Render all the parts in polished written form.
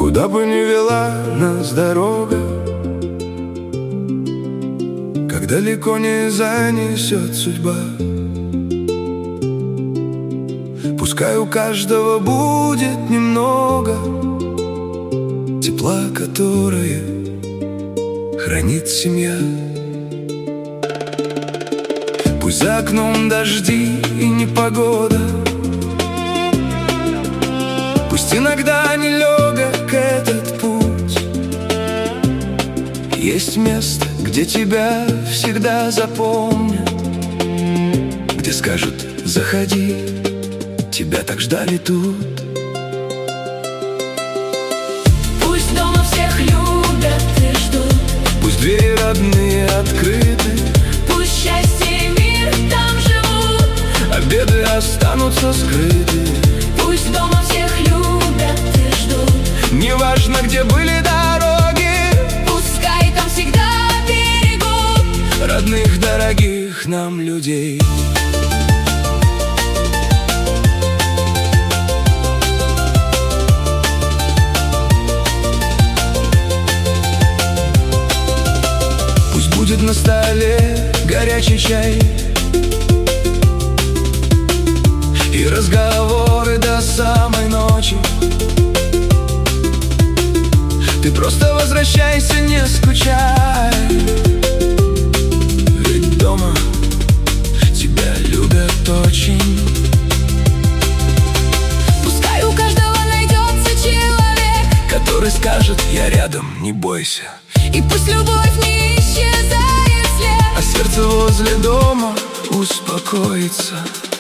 Куда бы ни вела нас дорога, как далеко не занесет судьба, пускай у каждого будет немного тепла, которое хранит семья. Пусть за окном дожди и непогода, пусть иногда нелегок этот путь, есть место, где тебя всегда запомнят, где скажут: заходи, тебя так ждали тут. Пусть дома всех любят и ждут, Пусть двери родные открыты, пусть счастье и мир там живут, а беды останутся скрыты. пусть дома всех любят и ждут, Неважно, где были дороги, пускай там всегда берегут родных, дорогих нам людей. Пусть будет на столе горячий чай и разговоры до самой ночи. Ты просто возвращайся, не скучай, ведь дома тебя любят очень. Пускай у каждого найдется человек, Который скажет: я рядом, не бойся. и пусть любовь не исчезает след, А сердце возле дома успокоится.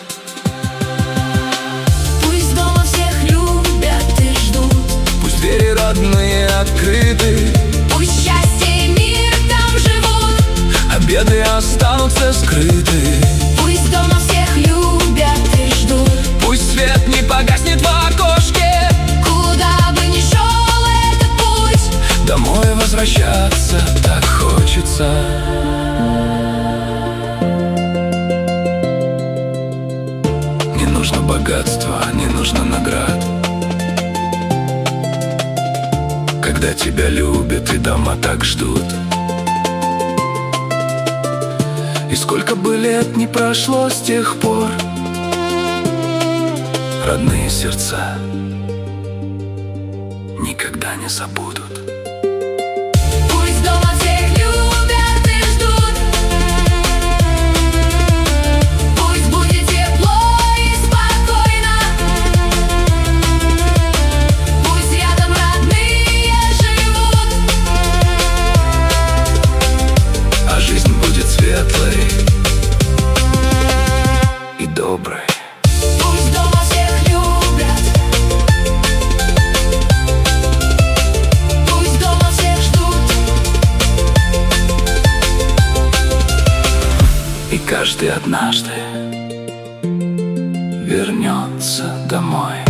пусть дома всех любят и ждут, Пусть двери родные открыты, пусть счастье и мир там живут, а беды останутся скрыты. пусть дома всех любят и ждут, Пусть свет не погаснет в окошке, куда бы ни шел этот путь, домой возвращаться так хочется. Не нужно богатства, не нужно наград, когда тебя любят и дома так ждут. И сколько бы лет не прошло с тех пор, родные сердца никогда не забудут. пусть дома всех любят и ждут, пусть будет тепло и спокойно, пусть рядом родные живут, А жизнь будет светлой и доброй. пусть дома всех любят, пусть дома всех ждут, И каждый однажды вернется домой.